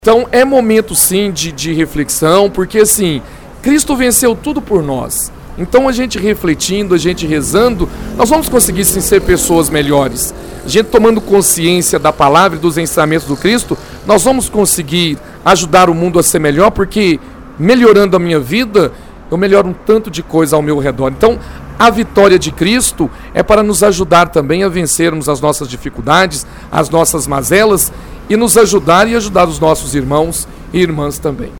Então é momento sim de reflexão, porque assim, Cristo venceu tudo por nós. Então a gente refletindo, a gente rezando, nós vamos conseguir sim ser pessoas melhores. A gente tomando consciência da palavra e dos ensinamentos do Cristo, nós vamos conseguir ajudar o mundo a ser melhor, porque melhorando a minha vida, eu melhoro um tanto de coisa ao meu redor. Então a vitória de Cristo é para nos ajudar também a vencermos as nossas dificuldades, as nossas mazelas, e nos ajudar e ajudar os nossos irmãos e irmãs também.